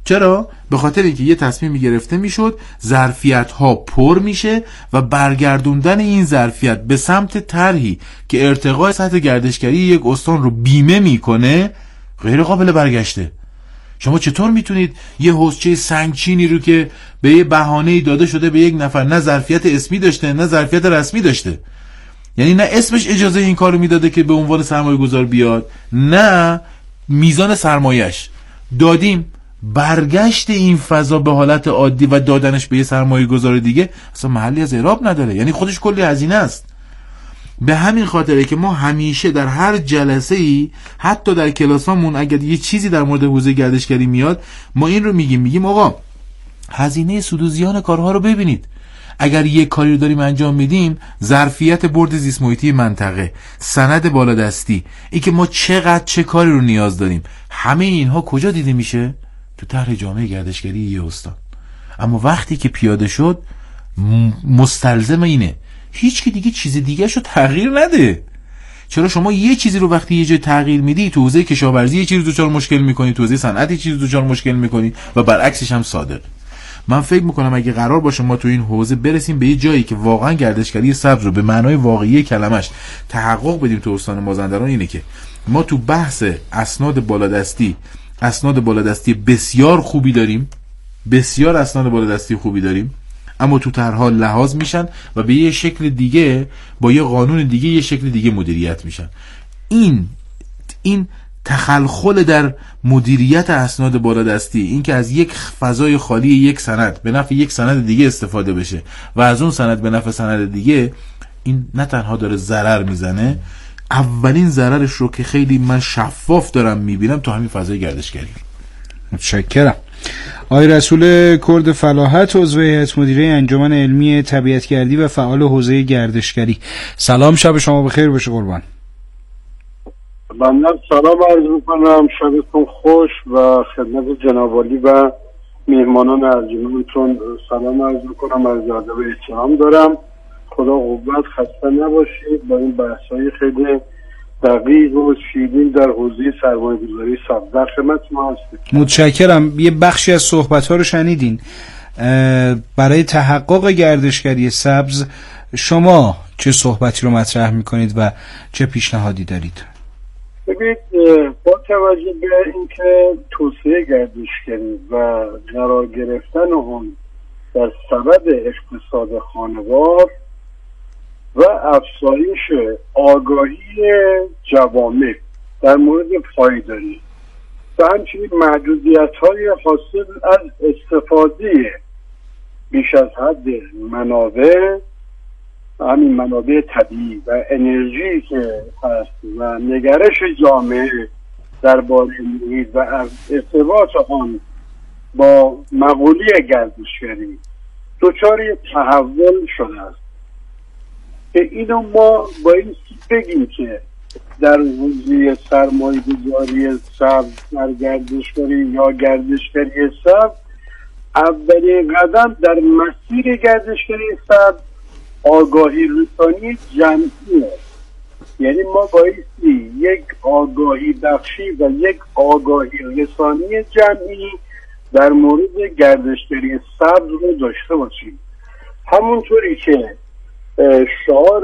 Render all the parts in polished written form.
چرا؟ به خاطر اینکه یه تصمیمی گرفته میشد ظرفیت ها پر میشه و برگردوندن این ظرفیت به سمت طرحی که ارتقاء سطح گردشگری یک استان رو بیمه میکنه غیر قابل برگشته. شما چطور میتونید یه حوضچه سنگچینی رو که به یه بهانه‌ای داده شده به یک نفر، نه ظرفیت اسمی داشته نه ظرفیت رسمی داشته، یعنی نه اسمش اجازه این کارو میداده که به عنوان سرمایه گذار بیاد نه میزان سرمایه‌اش، دادیم برگشت این فضا به حالت عادی و دادنش به یه سرمایه گذار دیگه اصلا محلی از اعراب نداره، یعنی خودش کلی هزینه است. به همین خاطره که ما همیشه در هر جلسه‌ای، حتی در کلاسامون، اگر یه چیزی در مورد حوزه گردشگری میاد ما این رو میگیم آقا هزینه سود و زیان کارها رو ببینید. اگر یک کاری رو داریم انجام میدیم، ظرفیت برد زیست محیطی منطقه، سند بالادستی، این که ما چقدر چه کاری رو نیاز داریم، همه اینها کجا دیده میشه؟ تو طرح جامعه گردشگری یه استان. اما وقتی که پیاده شد مستلزم اینه هیچ کی دیگه چیز دیگه شو تغییر نده. چرا شما یه چیزی رو وقتی یه جای تغییر میدی، تو حوزه کشاورزی یه چیزی دچار مشکل میکنی، تو حوزه صنعت یه چیزی دچار مشکل میکنی و برعکسش هم صادق. من فکر میکنم اگه قرار باشه ما تو این حوزه برسیم به یه جایی که واقعا گردشگری سبز رو به معنای واقعی کلمش تحقق بدیم تو استان مازندران، اینه که ما تو بحث اسناد بالادستی بسیار خوبی داریم، بسیار اسناد بالادستی خوبی داریم، اما تو طرح‌ها لحاظ میشن و به یه شکل دیگه با یه قانون دیگه یه شکل دیگه مدیریت میشن. این تخلخل در مدیریت اسناد بالادستی، این که از یک فضای خالی یک سند به نفع یک سند دیگه استفاده بشه و از اون سند به نفع سند دیگه، این نه تنها داره ضرر میزنه، اولین ضررش رو که خیلی من شفاف دارم میبینم تو همین فضای گردشگری. متشکرم. آقای رسول کرد فلاحت، عضو هیئت مدیره انجمن علمی طبیعتگردی و فعال حوزه گردشگری، سلام، شب شما بخیر باشه قربان. بنده سلام عرض میکنم، شبتون خوش و خدمت جناب عالی و میهمانان ارجمندتون سلام عرض میکنم، از ادب و احترام دارم. خدا قوت، خسته نباشید. با این بحث‌های خیلی دقیق و شیرین در حوزه سرمایه‌گذاری سبز در خدمت ما هستیم. متشکرم. یه بخشی از صحبت‌ها رو شنیدین. برای تحقق گردشگری سبز شما چه صحبتی رو مطرح میکنید و چه پیشنهادی دارید؟ ببینید، با توجه به اینکه توسعه گردشگری و قرار گرفتن اون در سبد اقتصاد خانوار و افزایش آگاهی جوامع در مورد پایداری و همچنین محدودیت‌های حاصل از استفاده بیش از حد منابع، همین منابع طبیعی و انرژی که هست و نگرش جامعه درباره محیط و ارتباط آن با مقوله گردشگری دچار تحول شده است که اینو ما باید بگیم که در حوزه سرمایه‌گذاری سبز در گردشگری یا گردشگری سبز اولین قدم در مسیر گردشگری سبز آگاهی رسانی جمعی است. یعنی ما بایستی یک آگاهی بخشی و یک آگاهی رسانی جمعی در مورد گردشگری سبز رو داشته باشیم. همونطوری که شعار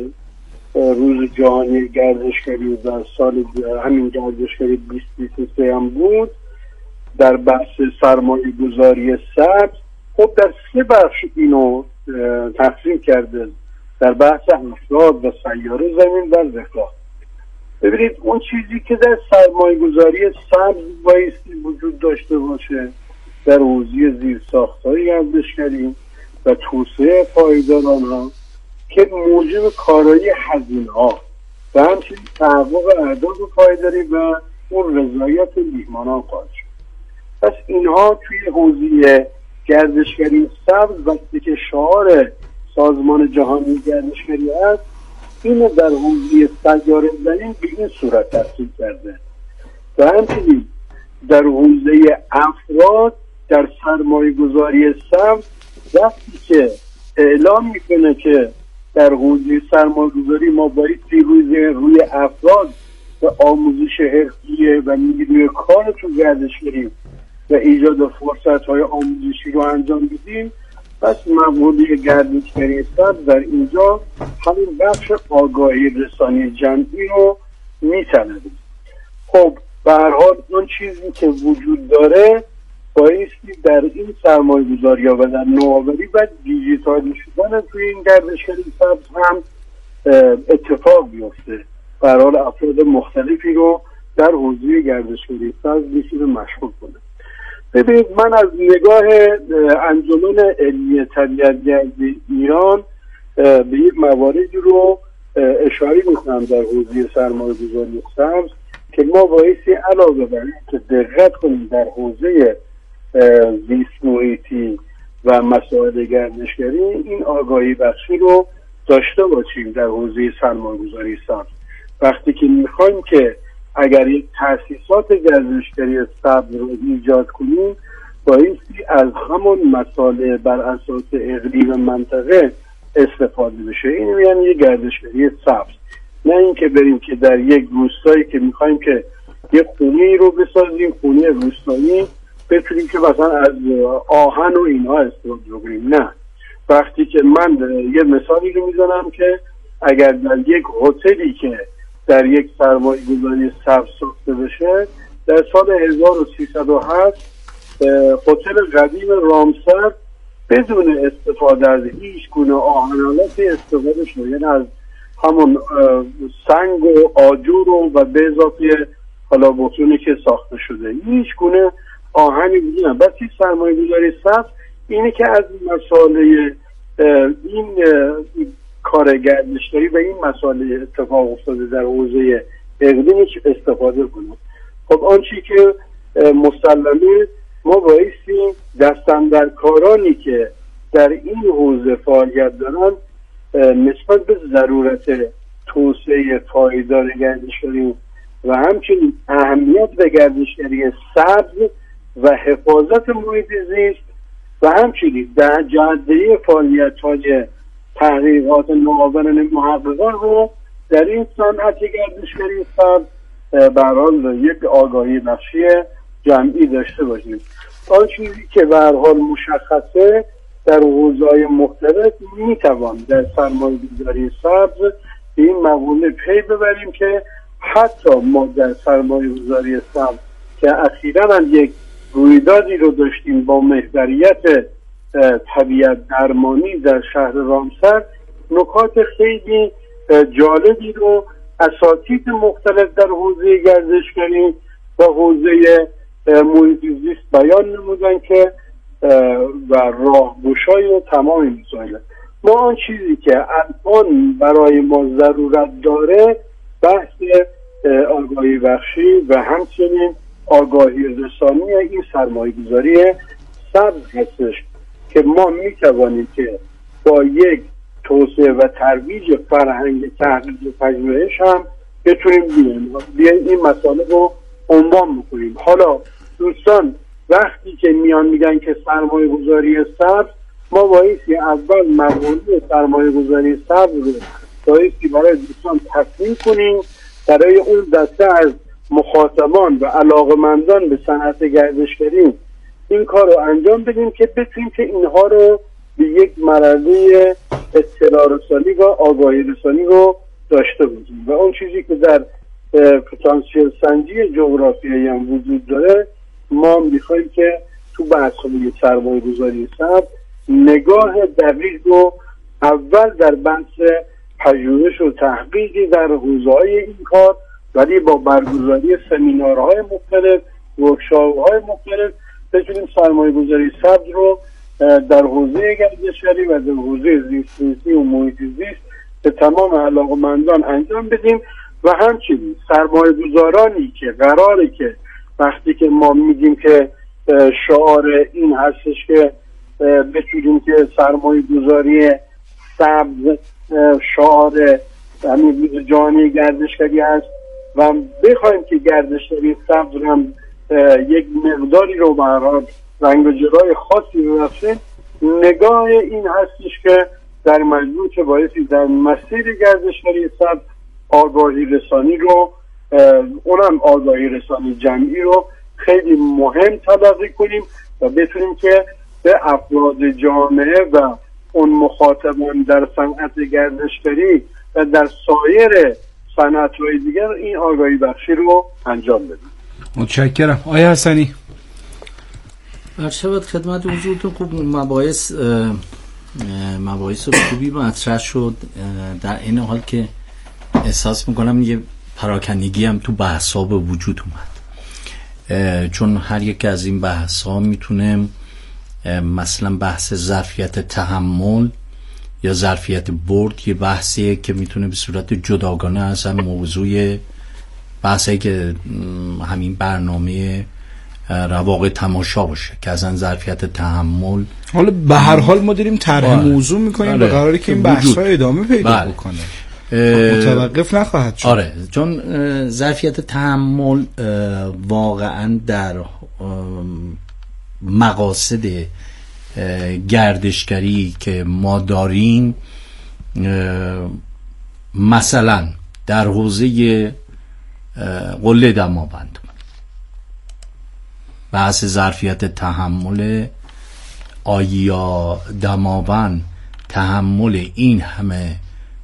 روز جهانی گردشگری در سال همین گردشگری 2023 هم بود در بحث سرمایه گذاری سبز، خب در 3 بخش اینو تقسیم کرده، در بحث افراد و سیاره زمین و رفاه. ببینید اون چیزی که در سرمایه گذاری سبز بایستی وجود داشته باشه در حوزه زیرساخت‌های گردشگری و توسعه پایدارانه که موجب کارایی هزینه‌ها و همچنین تحقق اهداف پایداری و اون رضایت میهمانان خواهد شد. پس اینها توی حوزه گردشگری سبز وقتی که شعار سازمان جهانی گردشگری است، اینو در حوزه سیاره زمین به این صورت تفصیل کرده و همچنین در حوزه افراد در سرمایه گذاری سبز وقتی که اعلام میکنه که در حوزه سرمایه گذاری ما باید روی افراد و آموزش حرفه‌ای و نیروی کار تو گردشگری و ایجاد فرصت‌های آموزشی رو انجام بدیم، پس مقوله گردشگری سبز در اینجا همین بخش آگاهی رسانی جمعی رو می‌طلبه. خب به هر حال اون چیزی که وجود داره بایستی در این سرمایه‌گذاری‌ها و در نوآوری و دیجیتالی شدن توی این گردشگری سبز هم اتفاق بیفته. به هر حال افراد مختلفی رو در حوزه گردشگری سبز می‌تونه مشغول کنه. ببینید، من از نگاه انجمن علمی طبیعت‌گردی ایران به یک مواردی رو اشاره می‌کنم در حوزه سرمایه‌گذاری سبز که ما بایستی علاوه بر اینکه دقت کنیم در حوزه زیست محیطی و مسائل گردشگری، این آگاهی بخشی رو داشته باشیم در حوزه سرمایه‌گذاری سبز. وقتی که میخوایم که اگر یک تأسیسات گردشگری سبز رو ایجاد کنیم، بایستی از همون مسائل بر اساس اقلیم منطقه استفاده بشه. این یعنی یک گردشگری سبز، نه اینکه بریم که در یک روستایی که میخوایم که یک خونه رو بسازیم، خونه روستایی، بتونیم که مثلا از آهن و اینها استفاده رو کنیم. نه، وقتی که من یه مثالی رو میزنم که اگر در یک هتلی که در یک سرمایه‌گذاری سبز ساخته بشه، در سال 1307 هتل قدیم رامسر بدون استفاده از هیچ گونه آهن‌آلاتی استفاده شده، یعنی از همون سنگ و آجر و به اضافه حالا بتونی که ساخته شده، هیچ گونه آهنی بودی. بس این سرمایه‌گذاری سبز اینه که از مسائل این کار گردشگری و این مسائل اتفاق افتاده در حوزه اقلیمی استفاده کنه. خب آنچه که مسلمه، ما بایستی دستاندرکارانی که در این حوزه فعالیت دارن نسبت به ضرورت توسعه پایدار گردشگری و همچنین اهمیت به گردشگری سبز و حفاظت محیط زیست و همچنین در جهت فعالیت‌های تحقیقات نوآورانه محققان رو در این صنعت گردشگری سبز به هر حال یک آگاهی بخشی جمعی داشته باشیم. آن چیزی که به هر حال مشخصه در حوزه‌های مختلف میتوان در سرمایه‌گذاری سبز به این مقوله پی ببریم که حتی ما در سرمایه‌گذاری سبز که اخیراً یک رویدادی رو داشتیم با محوریت طبیعت درمانی در شهر رامسر، نکات خیلی جالبی رو اساتید مختلف در حوزه گردشگری و حوزه محیط زیست بیان نمودن که و راهگشای تمام این مسائل. ما آن چیزی که الان برای ما ضرورت داره بحث آگاهی بخشی و همچنین آگاهی رسانی این سرمایه‌گذاری سبز هستش که ما میتوانیم که با یک توسعه و ترویج فرهنگ تحقیق و پژوهش هم بتونیم بیایم این مسئله رو عنوان بکنیم. حالا دوستان وقتی که میان میگن که سرمایه‌گذاری سبز، ما بایستی اول مقوله سرمایه‌گذاری سبز رو بایستی برای دوستان تصمیم کنیم، برای اون دسته از مخاطبان و علاقمندان به صنعت گردشگری این کار رو انجام بدیم که بتونیم که اینها رو به یک مرحله اطلاع رسانی و آگاهی رسانی رو داشته باشیم. و اون چیزی که در پتانسیل سنجی جغرافیایی هم وجود داره، ما میخوایم که تو بحث‌های سرمایه‌گذاری سبز نگاه دقیق رو اول در بحث پژوهش و تحقیقی در حوزه‌های این کار، ولی با برگزاری سمینارهای مختلف، ورکشاپ‌های مختلف بتونیم سرمایه‌گذاری سبز رو در حوزه گردشگری و در حوزه زیست‌شناسی و محیط زیست به تمام علاقه‌مندان انجام بدیم. و همچنین سرمایه‌گذارانی که قراره که وقتی که ما میگیم که شعار این هستش که بتونیم که سرمایه‌گذاری سبز شعار همین جهانی گردشگری هست و بخوایم که گردشگری سبز هم یک مقداری رو برای رنگ و جرای خاصی ببخشیم، نگاه این هستش که در مجموع که بایستی در مسیر گردشگری سبز آگاهی رسانی رو، اونم آگاهی رسانی جمعی رو خیلی مهم تلقی کنیم و بتونیم که به افراد جامعه و اون مخاطبان در صنعت گردشگری و در سایر صنعت‌های دیگر این آگاهی بخشی رو انجام بدیم. متشکرم. آقای حسنی. عرض خدمت حضورتون. خوب مباحث خوبی مطرح شد، در این حال که احساس میکنم یه پراکندگی هم تو بحثا به وجود اومد، چون هر یک از این بحثا میتونه مثلا بحث ظرفیت تحمل یا ظرفیت برد یه بحثیه که میتونه به صورت جداگانه از هم موضوع بحثی که همین برنامه رواق تماشا باشه که از ظرفیت تحمل. حالا به هر حال ما داریم طرح موضوع میکنیم به قراری که این بحث‌ها ادامه پیدا بکنه، متوقف نخواهد شد. آره، چون ظرفیت تحمل واقعا در مقاصد گردشگری که ما داریم، مثلا در حوزه قله دماوند بحث ظرفیت تحمل آیا دماوند تحمل این همه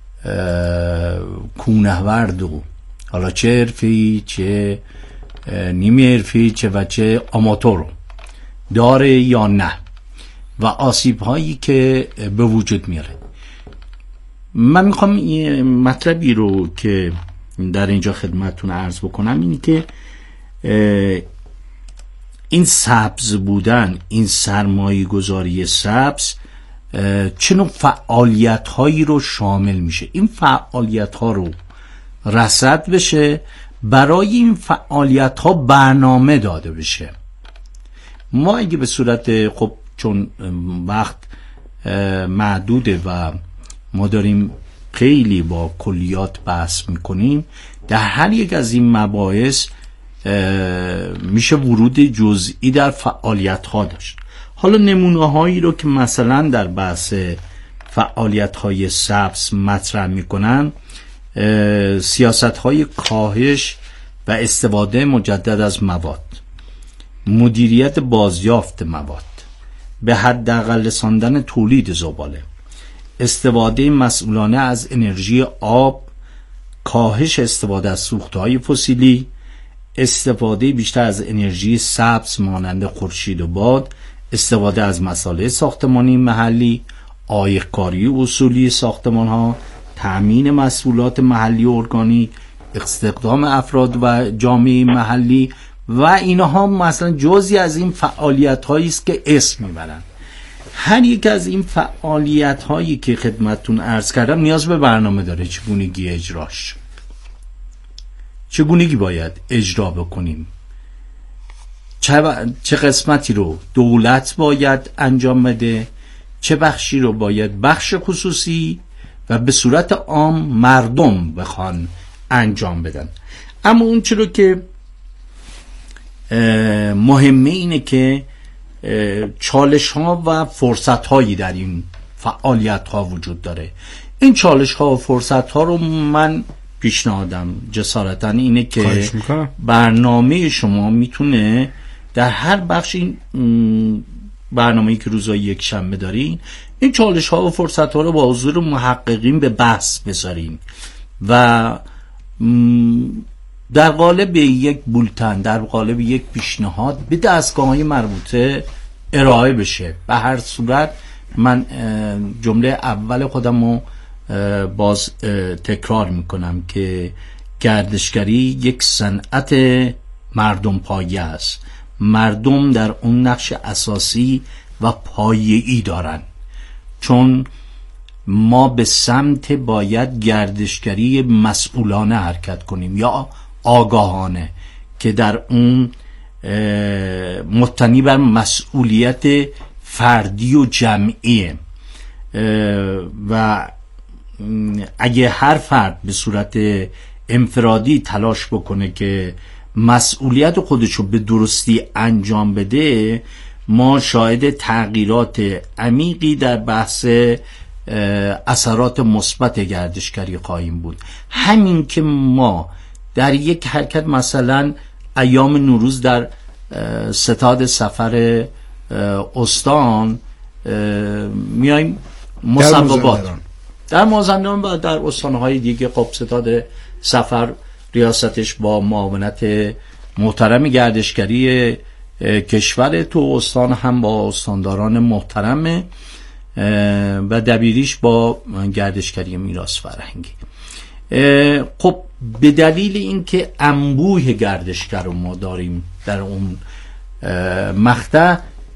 کوهنورد و حالا چه حرفی چه نیمه حرفی چه آماتور داره یا نه و آسیب هایی که به وجود میاره. من میخوام یه مطلبی رو که در اینجا خدمتتون عرض بکنم، اینی که این سبز بودن، این سرمایه گذاری سبز چه نوع فعالیت هایی رو شامل میشه. این فعالیت ها رو رصد بشه، برای این فعالیت ها برنامه داده بشه. ما اگه به صورت خب چون وقت محدوده و ما داریم خیلی با کلیات بحث میکنیم، در هر یک از این مباحث میشه ورود جزئی در فعالیت ها داشت. حالا نمونه هایی رو که مثلا در بحث فعالیت های سبز مطرح میکنن، سیاست های کاهش و استفاده مجدد از مواد، مدیریت بازیافت مواد، به حداقل رساندن تولید زباله، استفاده مسئولانه از انرژی آب، کاهش استفاده از سوختهای فسیلی، استفاده بیشتر از انرژی سبز مانند خورشید و باد، استفاده از مصالح ساختمانی محلی، عایق‌کاری اصولی ساختمان‌ها، تأمین مسئولات محلی و ارگانیک، استخدام افراد و جامعه محلی و اینها مثلا جزئی از این فعالیت‌هایی است که اسم میبرن. هر یک از این فعالیت‌هایی که خدمتتون عرض کردم نیاز به برنامه داره، چگونگی اجراش، چگونگی باید اجرا بکنیم، چه قسمتی رو دولت باید انجام بده، چه بخشی رو باید بخش خصوصی و به صورت عام مردم بخوان انجام بدن. اما اون چیزی که مهمه اینه که چالش ها و فرصت هایی در این فعالیت ها وجود داره. این چالش ها و فرصت ها رو من پیشنهادم جسارتاً اینه که برنامه شما میتونه در هر بخش، این برنامه‌ای که روزای یک شنبه دارین، این چالش ها و فرصت ها رو با حضور محققین به بحث بذارین و در قالب یک بولتن، در قالب یک پیشنهاد به دستگاه‌های مربوطه ارائه بشه. به هر صورت من جمله اول خودم رو باز تکرار میکنم که گردشگری یک صنعت مردم پایه است. مردم در اون نقش اساسی و پایه‌ای دارن، چون ما به سمت باید گردشگری مسئولانه حرکت کنیم یا آگاهانه که در اون مبتنی بر مسئولیت فردی و جمعیه و اگه هر فرد به صورت انفرادی تلاش بکنه که مسئولیت خودشو به درستی انجام بده، ما شاهد تغییرات عمیقی در بحث اثرات مثبت گردشگری خواهیم بود. همین که ما در یک حرکت مثلا ایام نوروز در ستاد سفر استان میایم مصوبات در مازندران و در استانهای دیگه. خب ستاد سفر ریاستش با معاونت محترم گردشگری کشور، تو استان هم با استانداران محترم و دبیریش با گردشگری میراث فرهنگی. خب به دلیل اینکه انبوه گردشگر رو ما داریم در اون مقطع،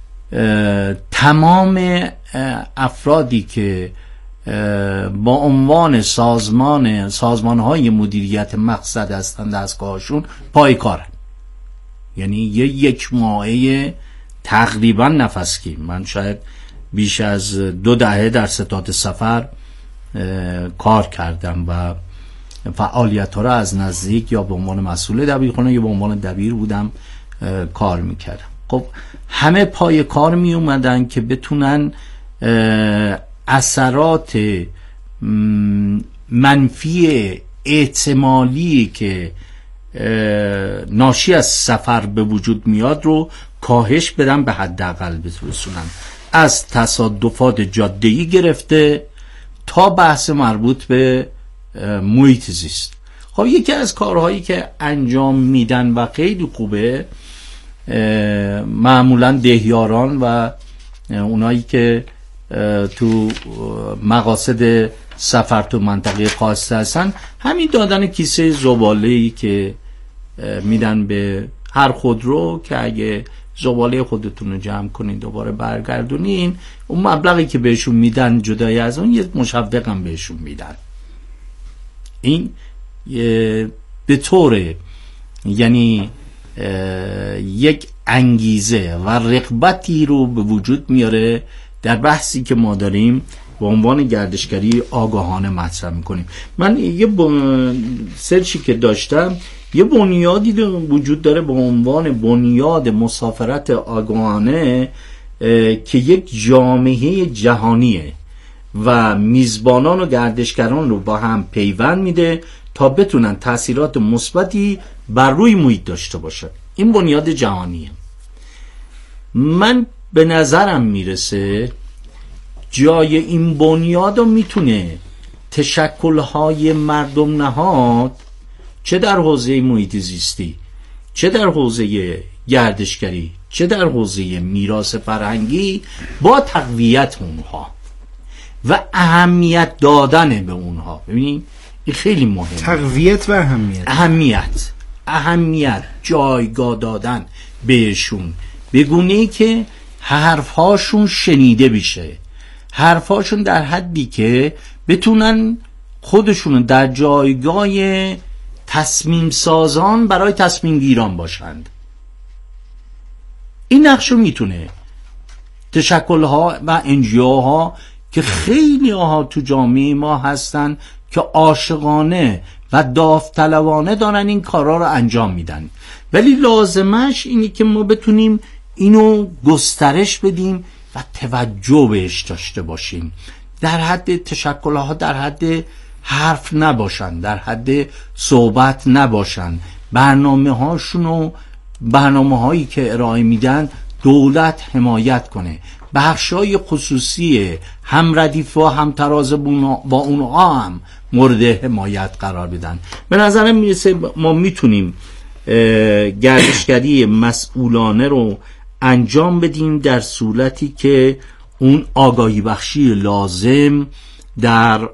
تمام افرادی که با عنوان سازمان‌های مدیریت مقصد هستند دستگاهشون پای کارن. یعنی یک ماهه تقریبا نفسگیر. من شاید بیش از 2 دهه در ستاد سفر کار کردم و فعالیت ها را از نزدیک یا به عنوان مسئول دبیرخانه یا به عنوان دبیر بودم کار میکردم. خب همه پای کار می اومدن که بتونن اثرات منفی احتمالی که ناشی از سفر به وجود میاد رو کاهش بدن، به حداقل برسونن، از تصادفات جاده‌ای گرفته تا بحث مربوط به محیط زیست. خب یکی از کارهایی که انجام میدن و خیلی خوبه، معمولا دهیاران و اونایی که تو مقاصد سفر تو منطقه خاص هستن، همین دادن کیسه زباله‌ای که میدن به هر خودرو که اگه زباله خودتون رو جمع کنین دوباره برگردونین، اون مبلغی که بهشون میدن جدای از اون یه مشوق هم بهشون میدن. این به طور یعنی یک انگیزه و رغبتی رو به وجود میاره در بحثی که ما داریم به عنوان گردشگری آگاهانه مطرح میکنیم. من یه سرچی که داشتم، یه بنیادی وجود داره به عنوان بنیاد مسافرت آگاهانه که یک جامعه جهانیه و میزبانان و گردشگران رو با هم پیوند میده تا بتونن تأثیرات مثبتی بر روی محیط داشته باشن. این بنیاد جهانیه. من به نظرم میرسه جای این بنیاد رو میتونه تشکل‌های مردم نهاد، چه در حوزه محیط زیستی، چه در حوزه گردشگری، چه در حوزه میراث فرهنگی، با تقویت اونها و اهمیت دادن به اونها. ببینید این خیلی مهمه، تقویت و اهمیت جایگاه دادن بهشون، به گونه‌ای که حرفهاشون شنیده بشه، حرفهاشون در حدی که بتونن خودشون در جایگاه تصمیم سازان برای تصمیم گیران باشند. این نقشو میتونه تشکل‌ها و NGO‌ها که خیلی ها تو جامعه ما هستن که عاشقانه و داوطلبانه دارن این کارا رو انجام میدن، ولی لازمش اینه که ما بتونیم اینو گسترش بدیم و توجه بهش داشته باشیم. در حد تشکل‌ها در حد حرف نباشن، در حد صحبت نباشن. برنامه‌هایی که ارائه میدن دولت حمایت کنه، بخشای خصوصی هم ردیف و هم تراز با اونها هم مورد حمایت قرار بدن. به نظرم میرسه ما میتونیم گردشگری مسئولانه رو انجام بدیم در صورتی که اون آگاهی بخشی لازم در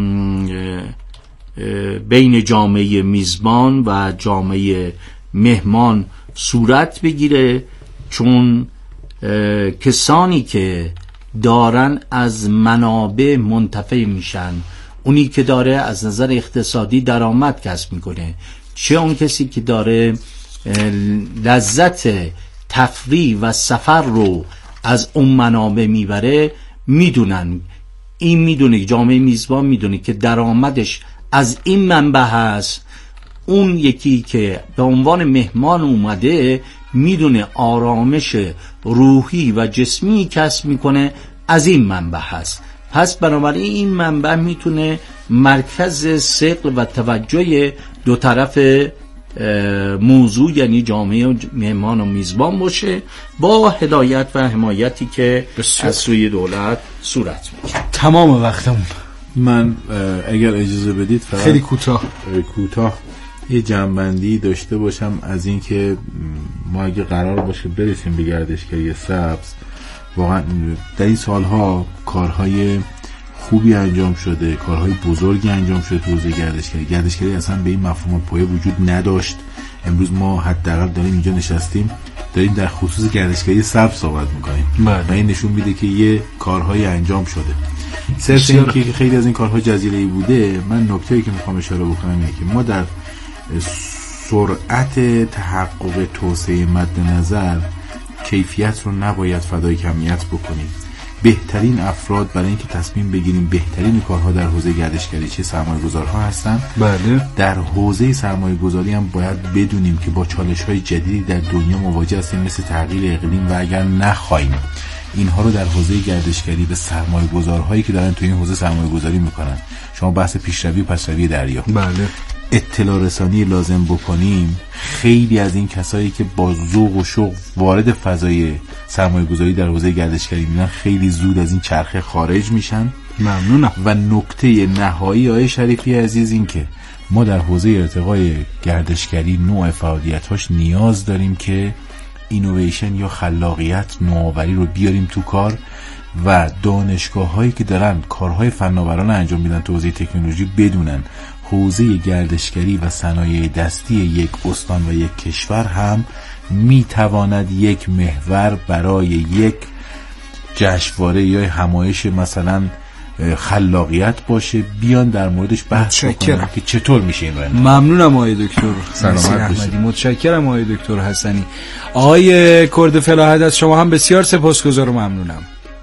بین جامعه میزبان و جامعه مهمان صورت بگیره، چون کسانی که دارن از منابع منتفع میشن، اونی که داره از نظر اقتصادی درآمد کسب میکنه، چه اون کسی که داره لذت تفریح و سفر رو از اون منابع میبره، میدونن، این میدونه، جامعه میزبان میدونه که درآمدش از این منبع هست. اون یکی که به عنوان مهمان اومده میدونه آرامش روحی و جسمی کسب میکنه از این منبع هست. پس بنابراین این منبع میتونه مرکز ثقل و توجه دو طرف موضوع یعنی جامعه مهمان و میزبان باشه با هدایت و حمایتی که از سوی دولت صورت میگیره. تمام وقتمون. من اگر اجازه بدید فقط خیلی کوتاه یه جنبندی داشته باشم از این که ما اگه قرار باشه برسیم به گردشگری سبز، واقعا در این سالها کارهای خوبی انجام شده، کارهای بزرگی انجام شده تو حوزه گردشگری اصلا به این مفهوم پایه وجود نداشت. امروز ما حداقل داریم اینجا نشستیم داریم در خصوص گردشگری سبز صحبت میکنیم و این نشون میده که یه کارهای انجام شده. صرف این که خیلی از این کارها جزیره‌ای بوده، من نکته‌ای که میخوام اشاره بکنم اینه که ما در سرعت تحقق توسعه مد نظر کیفیت رو نباید فدای کمیت بکنیم. بهترین افراد برای اینکه تصمیم بگیریم بهترین کارها در حوزه گردشگری چه سرمایه‌گذارها هستن. بله. در حوزه سرمایه‌گذاری هم باید بدونیم که با چالش‌های جدیدی در دنیا مواجه هستیم، مثل تغییر اقلیم، و اگر نخواهیم اینها رو در حوزه گردشگری به سرمایه‌گذارهایی که دارن تو این حوزه سرمایه‌گذاری میکنن، شما بحث پیشروی و پسروی دریا، بله، اطلاع رسانی لازم بکنیم، خیلی از این کسایی که با ذوق و شوق وارد فضای سرمایه‌گذاری در حوزه گردشگری میشن خیلی زود از این چرخه خارج میشن. ممنونم. و نکته نهایی آقای شریفی عزیز این که ما در حوزه ارتقای گردشگری نوع فعالیت‌هاش نیاز داریم که اینویشن یا خلاقیت، نوآوری رو بیاریم تو کار و دانشگاه‌هایی که دارن کارهای فناورانه انجام میدن تو حوزه تکنولوژی بدونن حوزه گردشگری و صنایع دستی یک استان و یک کشور هم میتواند یک محور برای یک جشنواره یا همایش مثلا خلاقیت باشه، بیان در موردش بحث کنن که چطور میشه این رو. ممنونم آقای دکتر احمدی، متشکرم آقای دکتر حسنی. آقای کرد فلاحت از شما هم بسیار سپاسگزارم، ممنونم.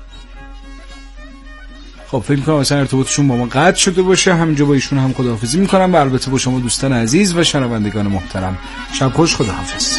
خب فکر می‌کنم مثلا ارتباطشون با ما قطع شده باشه، همینجا با ایشون هم خداحافظی می‌کنم و البته با شما دوستان عزیز و شنوندگان محترم شب خوش، خداحافظ.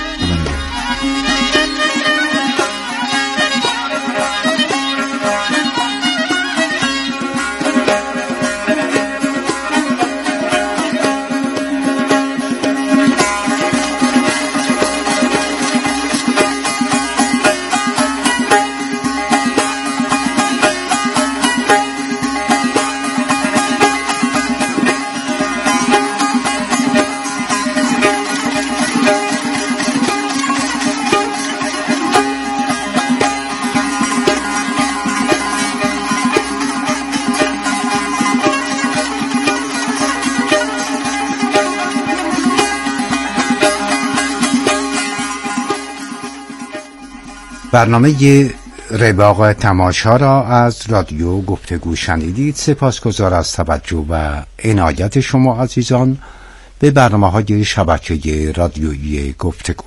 برنامه رواق تماشا را از رادیو گفتگو شنیدید. سپاسگزار از توجه و عنایت شما عزیزان به برنامه‌های شبکه رادیویی گفتگو.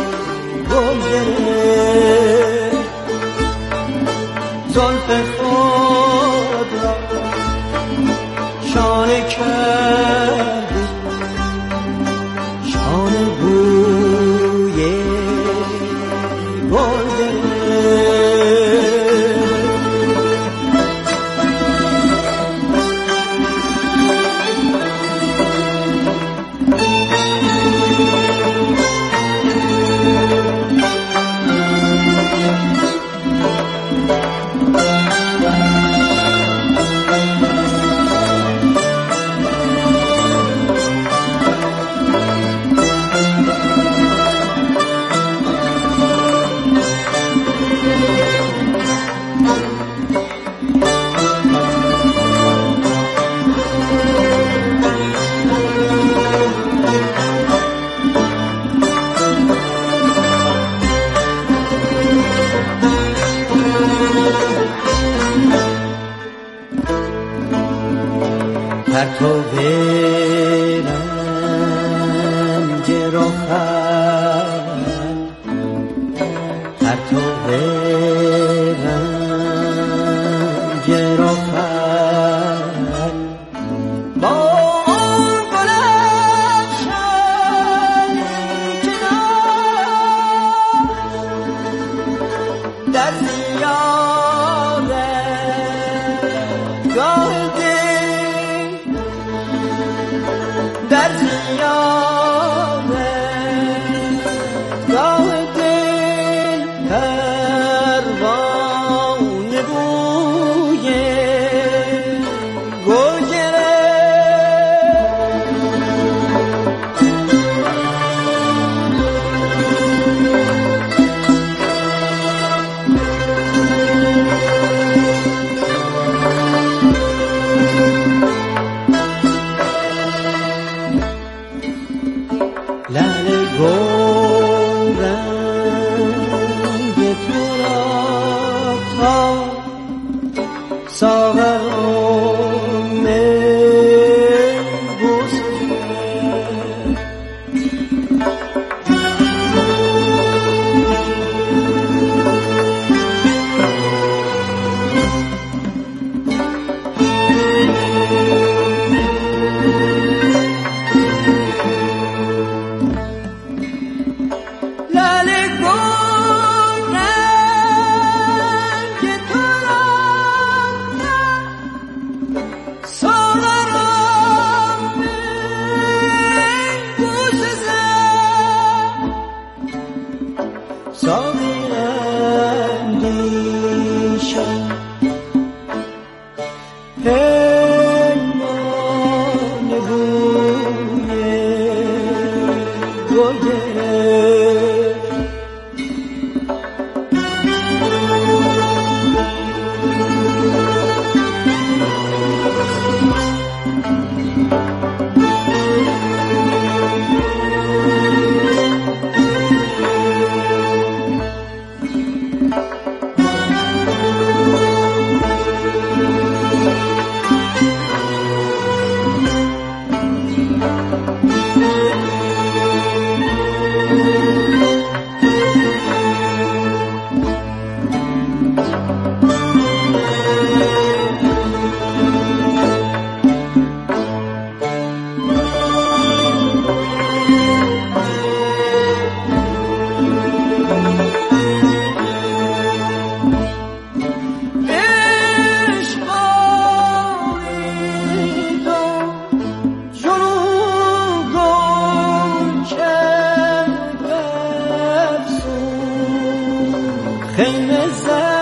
زلف رنگ رخت پرتو رنگ رخت با آن گلفشانی که در زیارتگاه دل در زیارتگاه دل پروانه بوی گل لعل گل رنگ تو را تا ساغر می بوسه لعل گل رنگ تو را ساغر می بوسه ساقی اندیشم پیمان بوی گل خیمه زد